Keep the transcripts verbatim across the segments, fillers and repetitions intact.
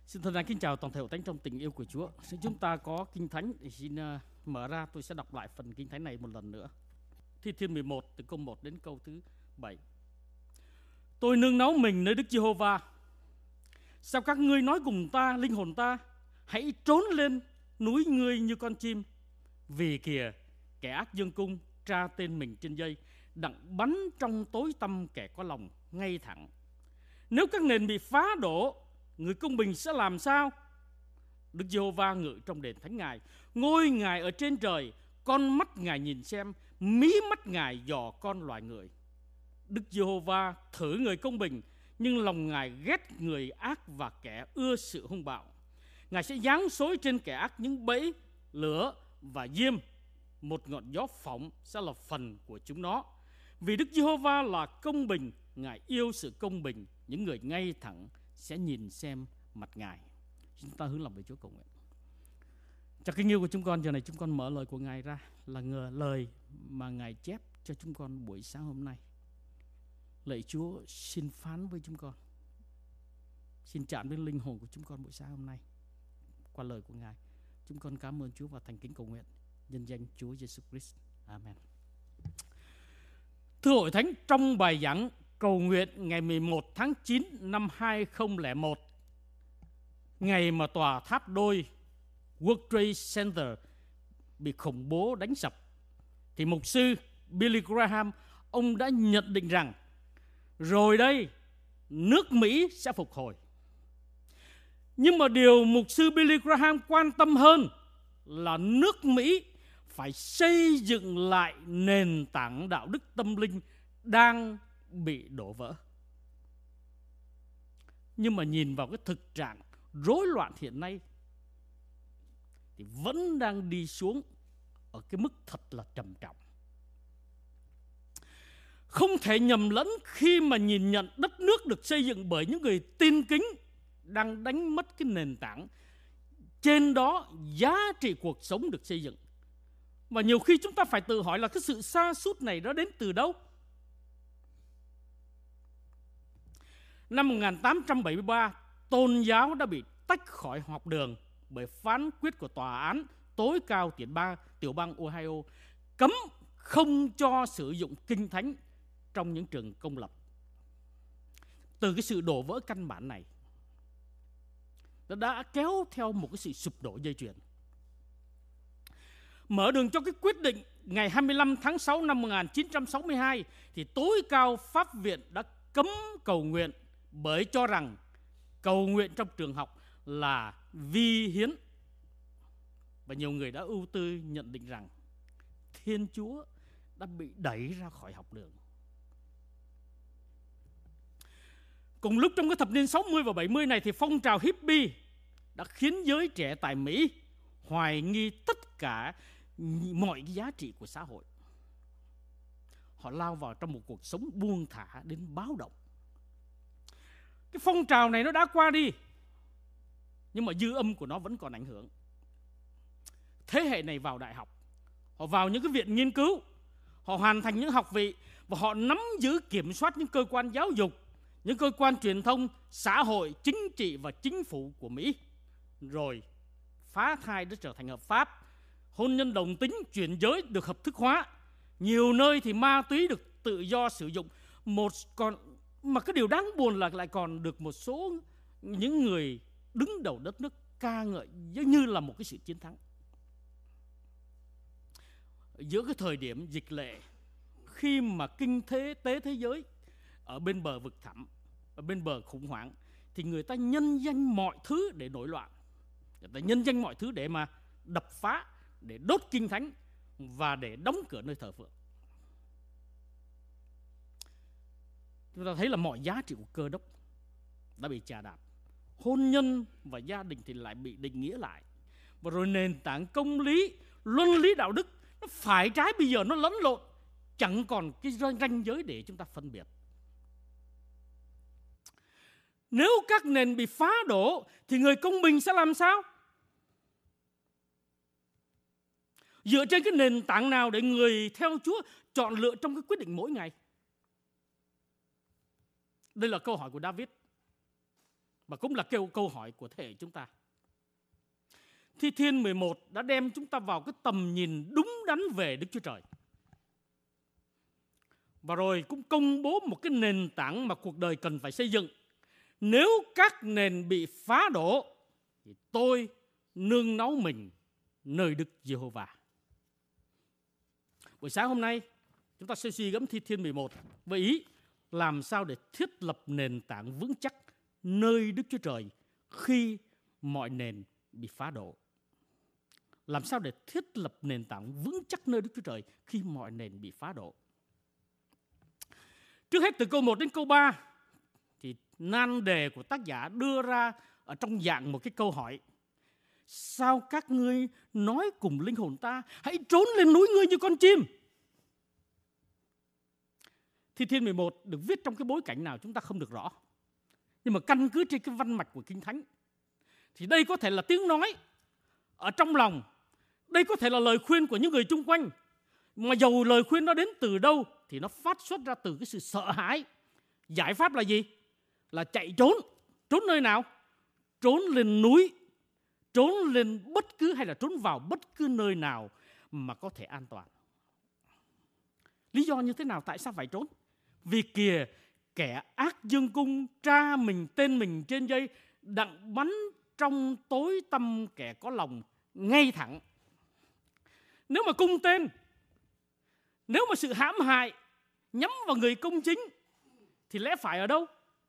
Xin thân ái kính chào toàn thể hội thánh trong tình yêu của Chúa. Xin chúng ta có kinh thánh thì xin uh, mở ra, tôi sẽ đọc lại phần kinh thánh này một lần nữa. Thi Thiên mười một từ câu một đến câu thứ bảy. Tôi nương náu mình nơi Đức Giê-hô-va. Sao các ngươi nói cùng ta, linh hồn ta, hãy trốn lên núi ngươi như con chim. Vì kìa, kẻ ác dương cung tra tên mình trên dây, đặng bắn trong tối tăm kẻ có lòng ngay thẳng. Nếu các nền bị phá đổ, người công bình sẽ làm sao? Đức Giê-hô-va ngự trong đền thánh Ngài, ngôi Ngài ở trên trời, con mắt Ngài nhìn xem, mí mắt Ngài dò con loài người. Đức Giê-hô-va thử người công bình, nhưng lòng Ngài ghét người ác và kẻ ưa sự hung bạo. Ngài sẽ giáng xối trên kẻ ác những bẫy lửa và diêm, một ngọn gió phỏng sẽ là phần của chúng nó. Vì Đức Giê-hô-va là công bình, Ngài yêu sự công bình, những người ngay thẳng sẽ nhìn xem mặt Ngài. Chúng ta hướng lòng về Chúa cầu nguyện. Trong kính yêu của chúng con, giờ này chúng con mở lời của Ngài ra, là ngờ lời mà Ngài chép cho chúng con buổi sáng hôm nay. Lạy Chúa, xin phán với chúng con, xin chạm đến linh hồn của chúng con buổi sáng hôm nay qua lời của Ngài. Chúng con cảm ơn Chúa và thành kính cầu nguyện nhân danh Chúa Giêsu Christ. Amen. Thưa hội thánh, trong bài giảng cầu nguyện ngày mười một tháng chín năm hai nghìn không trăm lẻ một, ngày mà tòa tháp đôi World Trade Center bị khủng bố đánh sập, thì mục sư Billy Graham, ông đã nhận định rằng rồi đây, nước Mỹ sẽ phục hồi. Nhưng mà điều mục sư Billy Graham quan tâm hơn là nước Mỹ phải xây dựng lại nền tảng đạo đức tâm linh đang bị đổ vỡ. Nhưng mà nhìn vào cái thực trạng rối loạn hiện nay thì vẫn đang đi xuống ở cái mức thật là trầm trọng. Không thể nhầm lẫn khi mà nhìn nhận đất nước được xây dựng bởi những người tin kính đang đánh mất cái nền tảng. Trên đó giá trị cuộc sống được xây dựng. Và nhiều khi chúng ta phải tự hỏi là cái sự sa sút này nó đến từ đâu? Năm một nghìn tám trăm bảy mươi ba, tôn giáo đã bị tách khỏi học đường bởi phán quyết của tòa án tối cao tiểu bang, tiểu bang Ohio cấm không cho sử dụng kinh thánh trong những trường công lập. Từ cái sự đổ vỡ căn bản này, nó đã kéo theo một cái sự sụp đổ dây chuyền, mở đường cho cái quyết định ngày hai mươi lăm tháng sáu năm một nghìn chín trăm sáu mươi hai thì tối cao pháp viện đã cấm cầu nguyện bởi cho rằng cầu nguyện trong trường học là vi hiến. Và nhiều người đã ưu tư nhận định rằng Thiên Chúa đã bị đẩy ra khỏi học đường. Cùng lúc trong cái thập niên sáu mươi và bảy mươi này thì phong trào hippie đã khiến giới trẻ tại Mỹ hoài nghi tất cả mọi giá trị của xã hội. Họ lao vào trong một cuộc sống buông thả đến báo động. Cái phong trào này nó đã qua đi, nhưng mà dư âm của nó vẫn còn ảnh hưởng. Thế hệ này vào đại học, họ vào những cái viện nghiên cứu, họ hoàn thành những học vị và họ nắm giữ kiểm soát những cơ quan giáo dục, những cơ quan truyền thông, xã hội, chính trị và chính phủ của Mỹ. Rồi phá thai đã trở thành hợp pháp, hôn nhân đồng tính, chuyển giới được hợp thức hóa, nhiều nơi thì ma túy được tự do sử dụng. Một còn mà cái điều đáng buồn là lại còn được một số những người đứng đầu đất nước ca ngợi giống như là một cái sự chiến thắng. Giữa cái thời điểm dịch lệ, khi mà kinh tế tế thế giới ở bên bờ vực thẳm, ở bên bờ khủng hoảng, thì người ta nhân danh mọi thứ để nổi loạn, người ta nhân danh mọi thứ để mà đập phá, để đốt kinh thánh và để đóng cửa nơi thờ phượng. Chúng ta thấy là mọi giá trị của Cơ Đốc đã bị chà đạp. Hôn nhân và gia đình thì lại bị định nghĩa lại. Và rồi nền tảng công lý, luân lý đạo đức, nó phải trái bây giờ nó lẫn lộn, chẳng còn cái ranh giới để chúng ta phân biệt. Nếu các nền bị phá đổ thì người công bình sẽ làm sao? Dựa trên cái nền tảng nào để người theo Chúa chọn lựa trong cái quyết định mỗi ngày? Đây là câu hỏi của David. và cũng là câu, câu hỏi của thế hệ chúng ta. Thi Thiên mười một đã đem chúng ta vào cái tầm nhìn đúng đắn về Đức Chúa Trời. Và rồi cũng công bố một cái nền tảng mà cuộc đời cần phải xây dựng. Nếu các nền bị phá đổ, thì tôi nương náu mình nơi Đức Giê-hô-va. Buổi sáng hôm nay, chúng ta sẽ suy gẫm Thi Thiên mười một với ý làm sao để thiết lập nền tảng vững chắc nơi Đức Chúa Trời khi mọi nền bị phá đổ. Làm sao để thiết lập nền tảng vững chắc nơi Đức Chúa Trời khi mọi nền bị phá đổ. Trước hết từ câu một đến câu ba thì nan đề của tác giả đưa ra ở trong dạng một cái câu hỏi. Sao các ngươi nói cùng linh hồn ta, hãy trốn lên núi ngươi như con chim? Thi Thiên mười một được viết trong cái bối cảnh nào chúng ta không được rõ. Nhưng mà căn cứ trên cái văn mạch của Kinh Thánh thì đây có thể là tiếng nói ở trong lòng. Đây có thể là lời khuyên của những người chung quanh. Mà dầu lời khuyên nó đến từ đâu thì nó phát xuất ra từ cái sự sợ hãi. Giải pháp là gì? Là chạy trốn. Trốn nơi nào? Trốn lên núi, trốn lên bất cứ hay là trốn vào bất cứ nơi nào mà có thể an toàn. Lý do như thế nào? Tại sao phải trốn? Vì kìa, kẻ ác dương cung tra mình tên mình trên dây, đặng bắn trong tối tăm kẻ có lòng ngay thẳng. Nếu mà cung tên, nếu mà sự hãm hại nhắm vào người công chính thì lẽ phải ở đâu?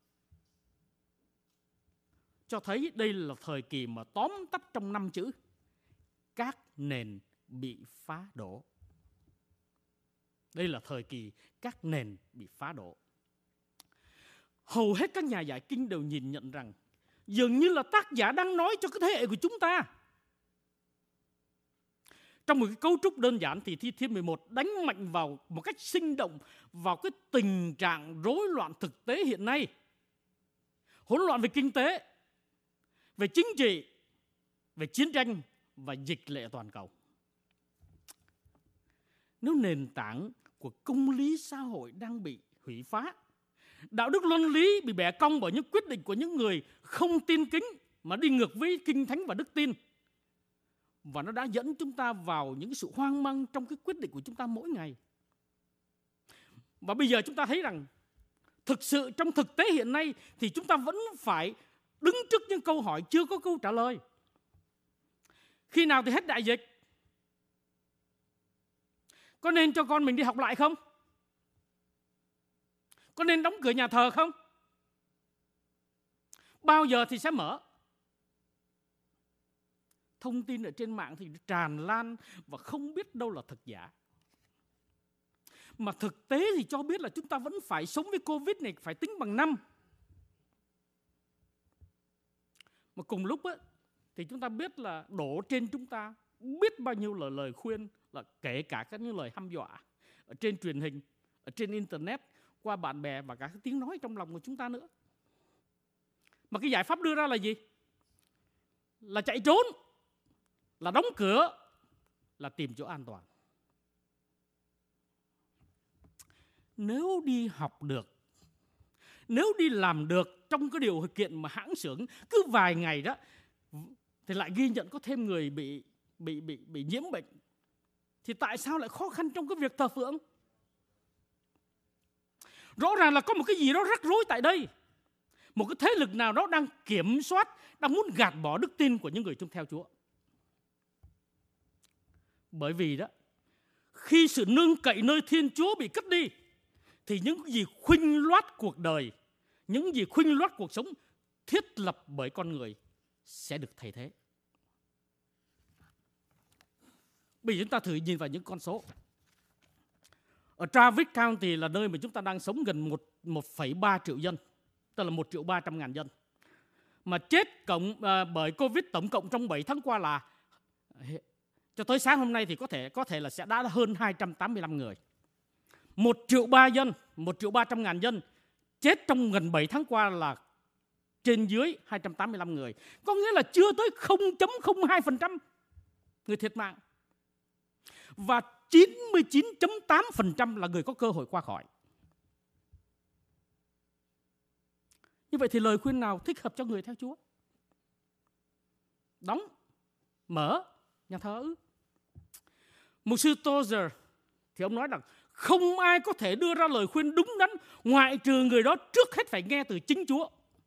Cho thấy đây là thời kỳ mà tóm tắt trong năm chữ: các nền bị phá đổ. Đây là thời kỳ các nền bị phá đổ. Hầu hết các nhà giải kinh đều nhìn nhận rằng dường như là tác giả đang nói cho cái thế hệ của chúng ta. Trong một cái cấu trúc đơn giản thì Thi Thiên mười một đánh mạnh vào một cách sinh động vào cái tình trạng rối loạn thực tế hiện nay. Hỗn loạn về kinh tế, về chính trị, về chiến tranh và dịch lệ toàn cầu. Nếu nền tảng của công lý xã hội đang bị hủy phá, đạo đức luân lý bị bẻ cong bởi những quyết định của những người không tin kính mà đi ngược với Kinh Thánh và đức tin, và nó đã dẫn chúng ta vào những sự hoang mang trong cái quyết định của chúng ta mỗi ngày. Và bây giờ chúng ta thấy rằng thực sự trong thực tế hiện nay thì chúng ta vẫn phải đứng trước những câu hỏi chưa có câu trả lời. Khi nào thì hết đại dịch? Có nên cho con mình đi học lại không? Có nên đóng cửa nhà thờ không? Bao giờ thì sẽ mở? Thông tin ở trên mạng thì tràn lan và không biết đâu là thật giả. Mà thực tế thì cho biết là chúng ta vẫn phải sống với Covid này, phải tính bằng năm. Mà cùng lúc á, thì chúng ta biết là đổ trên chúng ta biết bao nhiêu lời lời khuyên, là kể cả các những lời hăm dọa ở trên truyền hình, ở trên internet, qua bạn bè và cả cái tiếng nói trong lòng của chúng ta nữa. Mà cái giải pháp đưa ra là gì? Là chạy trốn, là đóng cửa, là tìm chỗ an toàn. Nếu đi học được, nếu đi làm được trong cái điều kiện mà hãng xưởng cứ vài ngày đó thì lại ghi nhận có thêm người bị bị bị bị nhiễm bệnh, thì tại sao lại khó khăn trong cái việc thờ phượng? Rõ ràng là có một cái gì đó rắc rối tại đây. Một cái thế lực nào đó đang kiểm soát, đang muốn gạt bỏ đức tin của những người chung theo Chúa. Bởi vì đó, khi sự nương cậy nơi Thiên Chúa bị cất đi, thì những gì khuynh loát cuộc đời, những gì khuynh loát cuộc sống thiết lập bởi con người sẽ được thay thế. Bây giờ chúng ta thử nhìn vào những con số. Ở Travis County là nơi mà chúng ta đang sống gần một phẩy ba triệu dân, tức là một triệu ba trăm ngàn dân. Mà chết cộng à, bởi Covid tổng cộng trong bảy tháng qua là, cho tới sáng hôm nay thì có thể có thể là sẽ đã hơn hai trăm tám mươi lăm người. Một triệu ba dân, một triệu ba trăm ngàn dân chết trong gần bảy tháng qua là trên dưới hai trăm tám mươi lăm người. Có nghĩa là chưa tới không phẩy không hai phần trăm người thiệt mạng. Và chín mươi chín phẩy tám phần trăm là người có cơ hội qua khỏi. Như vậy thì lời khuyên nào thích hợp cho người theo Chúa? Đóng, mở, nhà thờ ư? Mục sư Tozer thì ông nói rằng không ai có thể đưa ra lời khuyên đúng đắn ngoại trừ người đó trước hết phải nghe từ chính Chúa.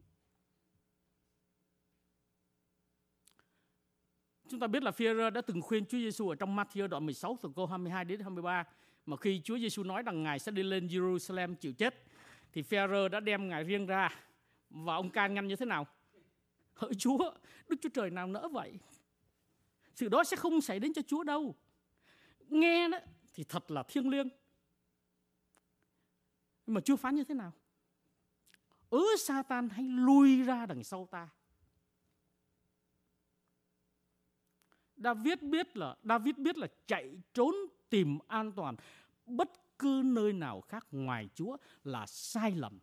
Chúng ta biết là Phi-e-rơ đã từng khuyên Chúa Giêsu ở trong Ma-thi-ơ đoạn mười sáu từ câu hai mươi hai đến hai mươi ba, mà khi Chúa Giêsu nói rằng Ngài sẽ đi lên Jerusalem chịu chết, thì Phi-e-rơ đã đem Ngài riêng ra và ông can ngăn như thế nào? Hỡi Chúa, Đức Chúa Trời nào nỡ vậy? Sự đó sẽ không xảy đến cho Chúa đâu. Nghe đó thì thật là thiêng liêng. Nhưng mà Chúa phán như thế nào? Ớ Sa-tan hãy lui ra đằng sau ta. David biết là David biết là chạy trốn tìm an toàn bất cứ nơi nào khác ngoài Chúa là sai lầm.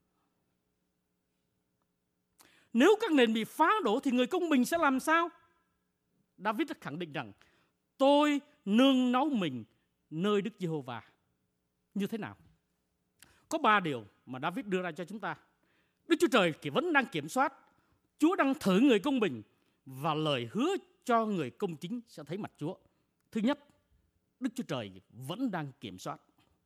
Nếu các nền bị phá đổ thì người công bình sẽ làm sao? David đã khẳng định rằng tôi nương náu mình nơi Đức Giê-hô-va. Như thế nào? Có ba điều mà David đưa ra cho chúng ta. Đức Chúa Trời vẫn đang kiểm soát, Chúa đang thử người công bình, và lời hứa cho người công chính sẽ thấy mặt Chúa. Thứ nhất, Đức Chúa Trời vẫn đang kiểm soát.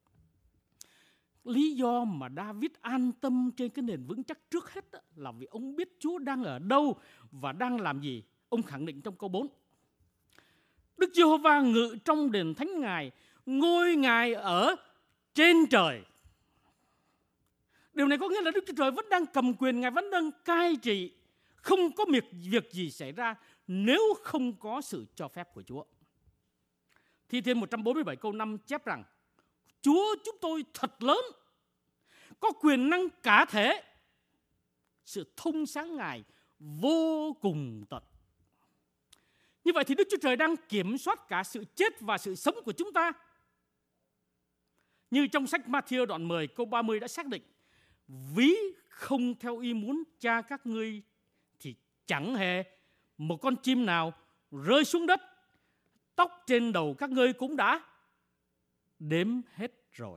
Lý do mà David an tâm trên cái nền vững chắc trước hết là vì ông biết Chúa đang ở đâu và đang làm gì. Ông khẳng định trong câu bốn. Đức Giê-hô-va ngự trong đền thánh Ngài, ngôi Ngài ở trên trời. Điều này có nghĩa là Đức Chúa Trời vẫn đang cầm quyền, Ngài vẫn đang cai trị. Không có việc, việc gì xảy ra nếu không có sự cho phép của Chúa. Thi Thiên một trăm bốn mươi bảy câu năm chép rằng Chúa chúng tôi thật lớn, có quyền năng cả thể, sự thông sáng Ngài vô cùng tận. Như vậy thì Đức Chúa Trời đang kiểm soát cả sự chết và sự sống của chúng ta. Như trong sách Ma-thi-ơ đoạn mười câu ba mươi đã xác định, ví không theo ý muốn cha các ngươi thì chẳng hề một con chim nào rơi xuống đất, tóc trên đầu các ngươi cũng đã đếm hết rồi.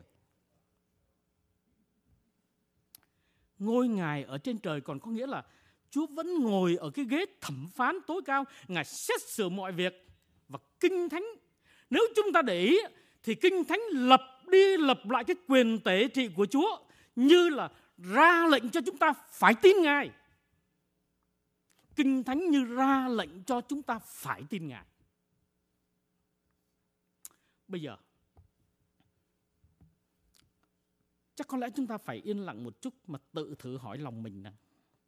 Ngôi Ngài ở trên trời còn có nghĩa là Chúa vẫn ngồi ở cái ghế thẩm phán tối cao, Ngài xét xử mọi việc. Và Kinh Thánh, nếu chúng ta để ý thì Kinh Thánh lập đi lập lại cái quyền tể trị của Chúa, như là ra lệnh cho chúng ta phải tin Ngài. Kinh Thánh như ra lệnh cho chúng ta phải tin Ngài. Bây giờ chắc có lẽ chúng ta phải yên lặng một chút mà tự thử hỏi lòng mình rằng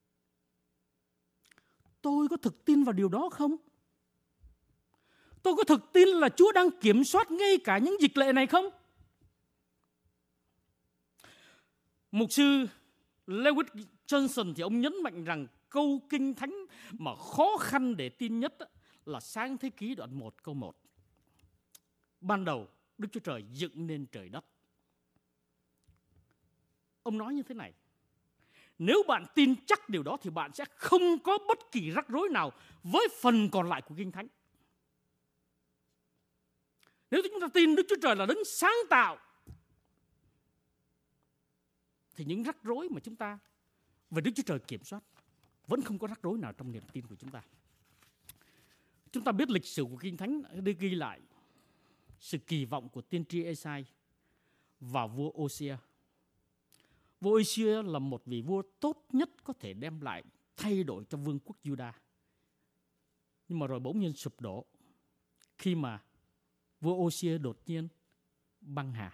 tôi có thực tin vào điều đó không? Tôi có thực tin là Chúa đang kiểm soát ngay cả những dịch lệ này không? Mục sư Lewis Johnson thì ông nhấn mạnh rằng câu Kinh Thánh mà khó khăn để tin nhất là Sáng Thế Ký đoạn một câu một. Ban đầu Đức Chúa Trời dựng nên trời đất. Ông nói như thế này: nếu bạn tin chắc điều đó thì bạn sẽ không có bất kỳ rắc rối nào với phần còn lại của Kinh Thánh. Nếu chúng ta tin Đức Chúa Trời là đấng sáng tạo thì những rắc rối mà chúng ta về Đức Chúa Trời kiểm soát vẫn không có rắc rối nào trong niềm tin của chúng ta. Chúng ta biết lịch sử của Kinh Thánh đã ghi lại sự kỳ vọng của tiên tri Ê-sai và vua Ô-si-a. Vua Ô-si-a là một vị vua tốt nhất có thể đem lại thay đổi cho vương quốc Juda. Nhưng mà rồi bỗng nhiên sụp đổ khi mà vua Ô-si-a đột nhiên băng hà.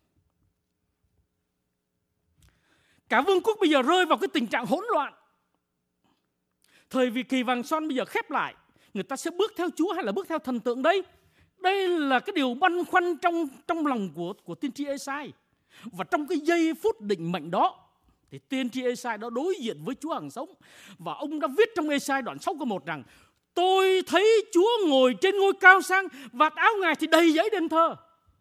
Cả vương quốc bây giờ rơi vào cái tình trạng hỗn loạn. Thời vì kỳ vàng son bây giờ khép lại, người ta sẽ bước theo Chúa hay là bước theo thần tượng đây? Đây là cái điều băn khoăn trong, trong lòng của, của tiên tri Ê-sai. Và trong cái giây phút định mệnh đó thì tiên tri Ê-sai đã đối diện với Chúa hằng sống. Và ông đã viết trong Ê-sai đoạn sáu câu một rằng: tôi thấy Chúa ngồi trên ngôi cao sang, vạt áo Ngài thì đầy dãy đền thờ.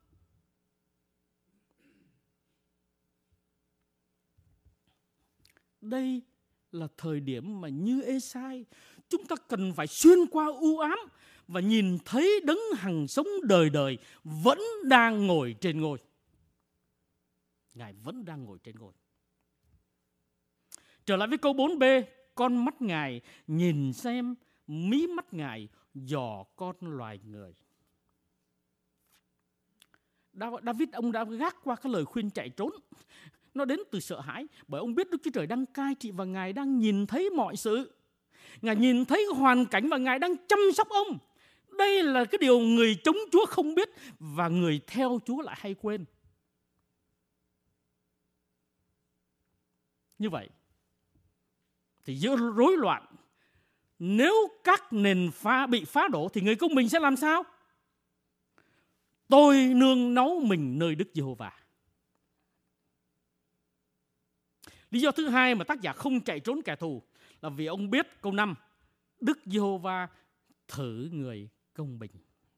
Đây là thời điểm mà như Ê-sai, chúng ta cần phải xuyên qua u ám và nhìn thấy đấng hằng sống đời đời vẫn đang ngồi trên ngôi. Ngài vẫn đang ngồi trên ngôi. Trở lại với câu bốn b, con mắt Ngài nhìn xem, mí mắt Ngài dò con loài người. David ông đã gác qua cái lời khuyên chạy trốn. Nó đến từ sợ hãi, bởi ông biết Đức Chúa Trời đang cai trị và Ngài đang nhìn thấy mọi sự. Ngài nhìn thấy hoàn cảnh và Ngài đang chăm sóc ông. Đây là cái điều người chống Chúa không biết và người theo Chúa lại hay quên. Như vậy thì giữa rối loạn, nếu các nền phá bị phá đổ thì người công bình sẽ làm sao? Tôi nương náu mình nơi Đức Giê-hô-va. Lý do thứ hai mà tác giả không chạy trốn kẻ thù là vì ông biết câu năm, Đức Giê-hô-va thử người công bình.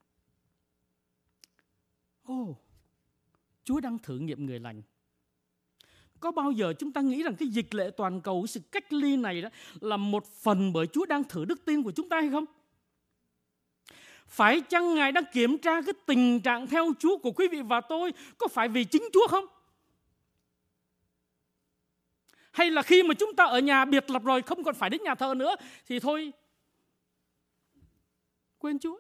Ồ, oh, Chúa đang thử nghiệm người lành. Có bao giờ chúng ta nghĩ rằng cái dịch lệ toàn cầu, sự cách ly này đó là một phần bởi Chúa đang thử đức tin của chúng ta hay không? Phải chăng Ngài đang kiểm tra cái tình trạng theo Chúa của quý vị và tôi có phải vì chính Chúa không? Hay là khi mà chúng ta ở nhà biệt lập rồi, không còn phải đến nhà thờ nữa thì thôi quên Chúa?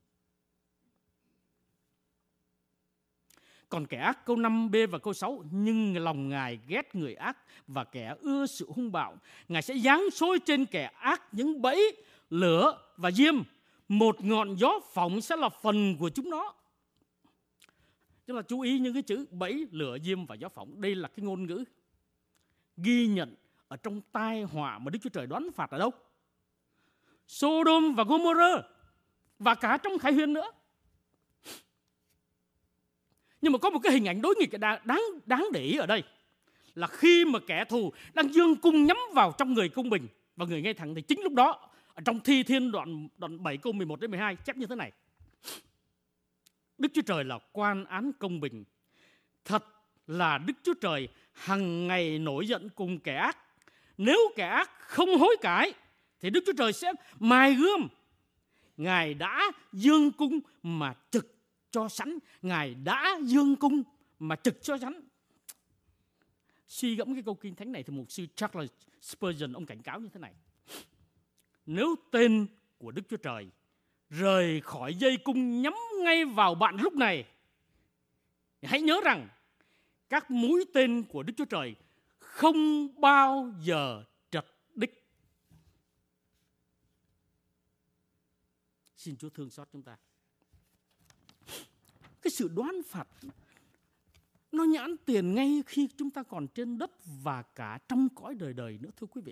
Còn kẻ ác, câu năm b và câu sáu, nhưng lòng Ngài ghét người ác và kẻ ưa sự hung bạo. Ngài sẽ giáng xối trên kẻ ác những bẫy, lửa và diêm. Một ngọn gió phỏng sẽ là phần của chúng nó. Chúng ta chú ý những cái chữ bẫy, lửa, diêm và gió phỏng. Đây là cái ngôn ngữ ghi nhận ở trong tai họa mà Đức Chúa Trời đoán phạt ở đâu? Sodom và Gomorrah và cả trong Khải Huyền nữa. Nhưng mà có một cái hình ảnh đối nghịch đáng, đáng để ý ở đây là khi mà kẻ thù đang giương cung nhắm vào trong người công bình và người ngay thẳng, thì chính lúc đó ở trong Thi Thiên đoạn, đoạn bảy câu mười một đến mười hai chép như thế này: Đức Chúa Trời là quan án công bình, thật là Đức Chúa Trời hằng ngày nổi giận cùng kẻ ác. Nếu kẻ ác không hối cải thì Đức Chúa Trời sẽ mài gươm. Ngài đã dương cung mà trực cho sẵn. Ngài đã dương cung mà trực cho sẵn. Suy gẫm cái câu kinh thánh này thì mục sư Charles Spurgeon ông cảnh cáo như thế này: nếu tên của Đức Chúa Trời rời khỏi dây cung nhắm ngay vào bạn lúc này, hãy nhớ rằng các mũi tên của Đức Chúa Trời không bao giờ trật đích. Xin Chúa thương xót chúng ta. Cái sự đoán phạt nó nhãn tiền ngay khi chúng ta còn trên đất và cả trong cõi đời đời nữa, thưa quý vị.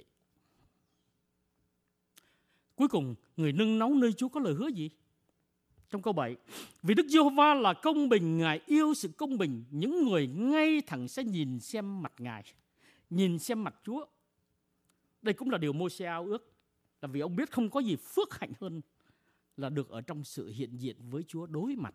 Cuối cùng, người nương náu nơi Chúa có lời hứa gì? Trong câu bảy, vì Đức Giê-hô-va là công bình, Ngài yêu sự công bình, những người ngay thẳng sẽ nhìn xem mặt Ngài, nhìn xem mặt Chúa. Đây cũng là điều Môi-se ao ước, là vì ông biết không có gì phước hạnh hơn là được ở trong sự hiện diện với Chúa đối mặt.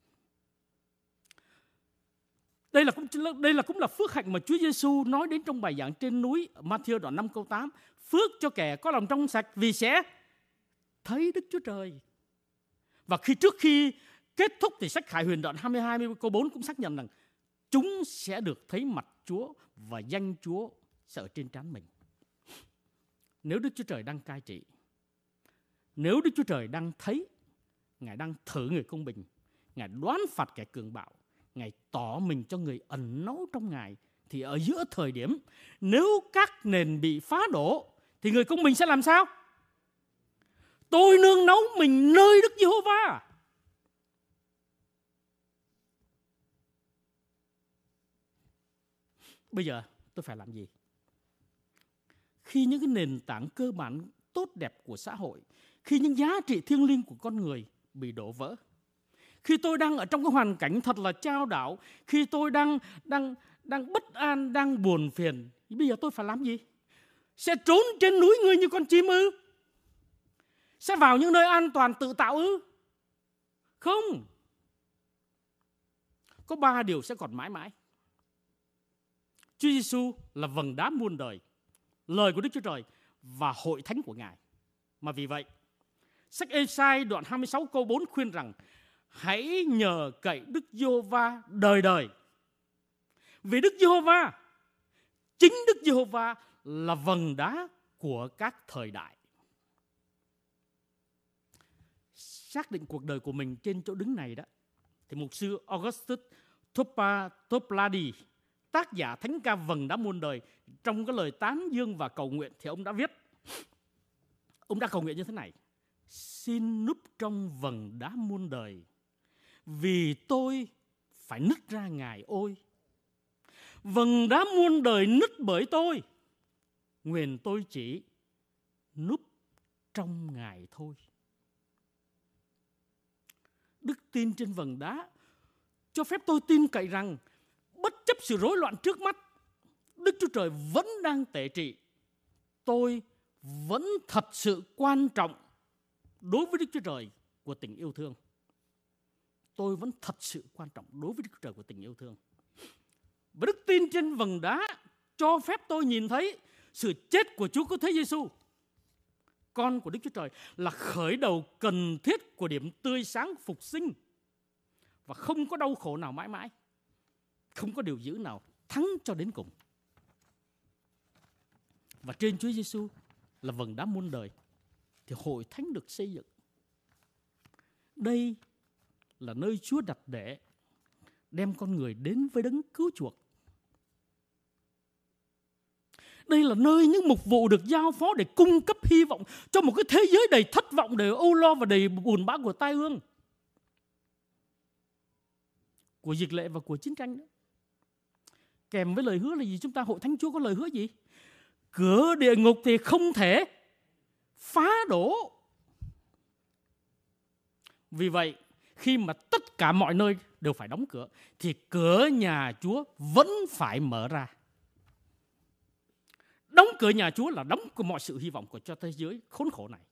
Đây là cũng đây là cũng là phước hạnh mà Chúa Giêsu nói đến trong bài giảng trên núi Ma-thi-ơ đoạn năm câu tám. Phước cho kẻ có lòng trong sạch vì sẽ thấy Đức Chúa Trời. Và khi trước khi kết thúc thì sách Khải Huyền đoạn hai mươi hai câu bốn cũng xác nhận rằng chúng sẽ được thấy mặt Chúa và danh Chúa sẽ ở trên trán mình. Nếu Đức Chúa Trời đang cai trị, nếu Đức Chúa Trời đang thấy, Ngài đang thử người công bình, Ngài đoán phạt kẻ cường bạo, Ngài tỏ mình cho người ẩn náu trong Ngài, thì ở giữa thời điểm nếu các nền bị phá đổ thì người công bình sẽ làm sao? Tôi nương náu mình nơi Đức Giê-hô-va. Bây giờ tôi phải làm gì? Khi những cái nền tảng cơ bản tốt đẹp của xã hội, khi những giá trị thiêng liêng của con người bị đổ vỡ, khi tôi đang ở trong cái hoàn cảnh thật là chao đảo, khi tôi đang đang đang bất an, đang buồn phiền, bây giờ tôi phải làm gì? Sẽ trốn trên núi ngươi như con chim ư? Sẽ vào những nơi an toàn tự tạo ư? Không. Có ba điều sẽ còn mãi mãi. Chúa Giêsu là vầng đá muôn đời, lời của Đức Chúa Trời và hội thánh của Ngài. Mà vì vậy, sách Ê-sai đoạn hai mươi sáu câu bốn khuyên rằng hãy nhờ cậy Đức Giê-hô-va đời đời. Vì Đức Giê-hô-va, chính Đức Giê-hô-va là vầng đá của các thời đại. Xác định cuộc đời của mình trên chỗ đứng này đó, thì mục sư Augustus Toplady, tác giả thánh ca Vầng Đá Muôn Đời, trong cái lời tán dương và cầu nguyện thì ông đã viết, ông đã cầu nguyện như thế này: xin núp trong vầng đá muôn đời, vì tôi phải nứt ra Ngài ôi. Vầng đá muôn đời nứt bởi tôi, nguyện tôi chỉ núp trong Ngài thôi. Đức tin trên vầng đá cho phép tôi tin cậy rằng bất chấp sự rối loạn trước mắt, Đức Chúa Trời vẫn đang tể trị. Tôi vẫn thật sự quan trọng đối với Đức Chúa Trời của tình yêu thương. Tôi vẫn thật sự quan trọng đối với Đức Chúa Trời của tình yêu thương. Và đức tin trên vầng đá cho phép tôi nhìn thấy sự chết của Chúa Cứu Thế Giêsu, con của Đức Chúa Trời, là khởi đầu cần thiết của điểm tươi sáng phục sinh. Và không có đau khổ nào mãi mãi, không có điều dữ nào thắng cho đến cùng. Và trên Chúa Giêsu là vầng đá muôn đời, thì hội thánh được xây dựng. Đây là nơi Chúa đặt để đem con người đến với đấng cứu chuộc. Đây là nơi những mục vụ được giao phó để cung cấp hy vọng cho một cái thế giới đầy thất vọng, đầy âu lo và đầy buồn bã của tai ương, của dịch lệ và của chiến tranh nữa. Kèm với lời hứa là gì? Chúng ta hội thánh Chúa có lời hứa gì? Cửa địa ngục thì không thể phá đổ. Vì vậy, khi mà tất cả mọi nơi đều phải đóng cửa, thì cửa nhà Chúa vẫn phải mở ra. Đóng cửa nhà Chúa là đóng cửa mọi sự hy vọng của cho thế giới khốn khổ này.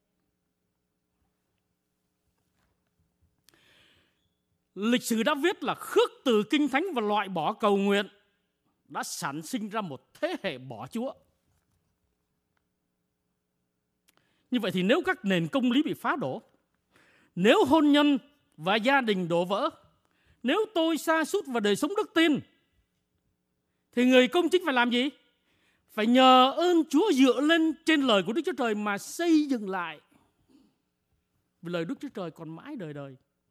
Lịch sử đã viết là khước từ Kinh Thánh và loại bỏ cầu nguyện đã sản sinh ra một thế hệ bỏ Chúa. Như vậy thì nếu các nền công lý bị phá đổ, nếu hôn nhân và gia đình đổ vỡ, nếu tôi sa sút vào đời sống đức tin, thì người công chính phải làm gì? Phải nhờ ơn Chúa dựa lên trên lời của Đức Chúa Trời mà xây dựng lại. Vì lời Đức Chúa Trời còn mãi đời đời.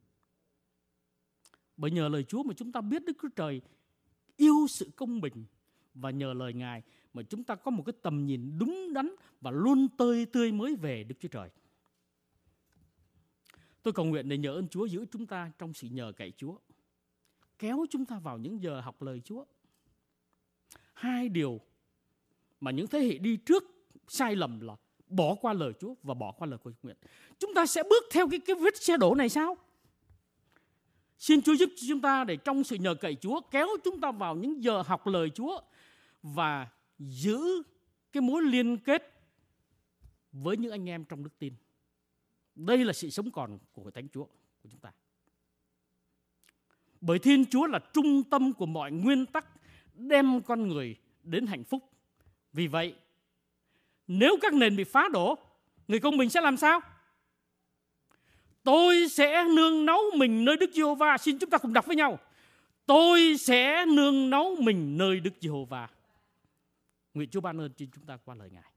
Bởi nhờ lời Chúa mà chúng ta biết Đức Chúa Trời yêu sự công bình, và nhờ lời Ngài mà chúng ta có một cái tầm nhìn đúng đắn và luôn tươi tươi mới về Đức Chúa Trời. Tôi cầu nguyện để nhờ ơn Chúa giữ chúng ta trong sự nhờ cậy Chúa, kéo chúng ta vào những giờ học lời Chúa. Hai điều mà những thế hệ đi trước sai lầm là bỏ qua lời Chúa và bỏ qua lời cầu nguyện. Chúng ta sẽ bước theo cái, cái vết xe đổ này sao? Xin Chúa giúp chúng ta để trong sự nhờ cậy Chúa kéo chúng ta vào những giờ học lời Chúa và giữ cái mối liên kết với những anh em trong đức tin. Đây là sự sống còn của hội thánh Chúa của chúng ta. Bởi Thiên Chúa là trung tâm của mọi nguyên tắc đem con người đến hạnh phúc. Vì vậy, nếu các nền bị phá đổ, người công bình sẽ làm sao? Tôi sẽ nương náu mình nơi Đức Giê-hô-va. Xin chúng ta cùng đọc với nhau. Tôi sẽ nương náu mình nơi Đức Giê-hô-va. Nguyện Chúa ban ơn cho chúng ta qua lời Ngài.